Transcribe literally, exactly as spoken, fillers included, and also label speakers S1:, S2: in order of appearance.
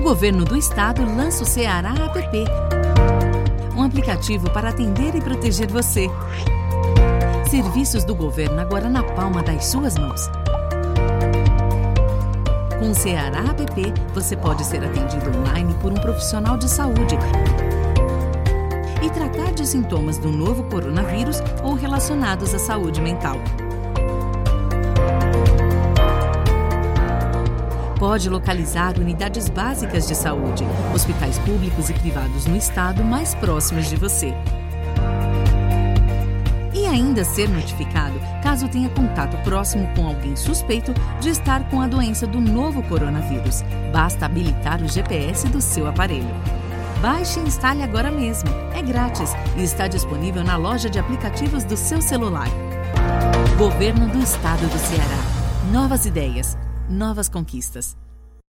S1: Governo do Estado lança o Ceará App, um aplicativo para atender e proteger você. Serviços do governo agora na palma das suas mãos. Com o Ceará App, você pode ser atendido online por um profissional de saúde e tratar de sintomas do novo coronavírus ou relacionados à saúde mental. Pode localizar unidades básicas de saúde, hospitais públicos e privados no estado mais próximos de você. E ainda ser notificado caso tenha contato próximo com alguém suspeito de estar com a doença do novo coronavírus. Basta habilitar o G P S do seu aparelho. Baixe e instale agora mesmo. É grátis e está disponível na loja de aplicativos do seu celular. Governo do Estado do Ceará. Novas ideias, novas conquistas.